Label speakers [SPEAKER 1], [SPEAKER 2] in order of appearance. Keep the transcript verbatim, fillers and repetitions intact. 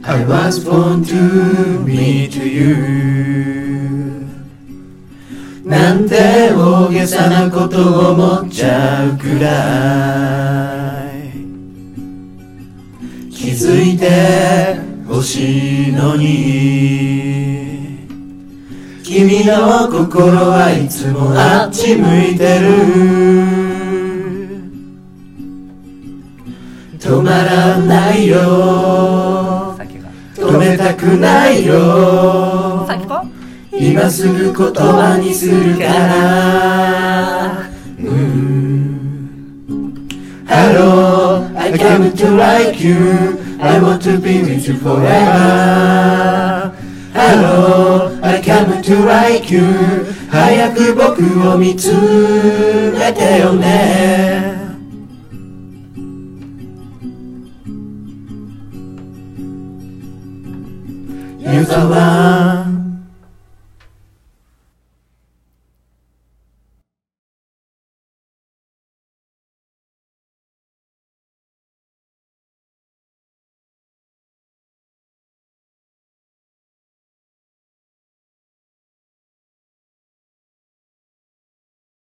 [SPEAKER 1] I was born to meet you なんて大げさなこと思っちゃうくらい気づいてほしいのに君の心はいつもあっち向いてる止まらないよ止めたくないよ今すぐ言葉にするから、うん、Hello, I came to like you I want to be with you forever Hello, I came to like you 早く僕を見つめてよねYou're the one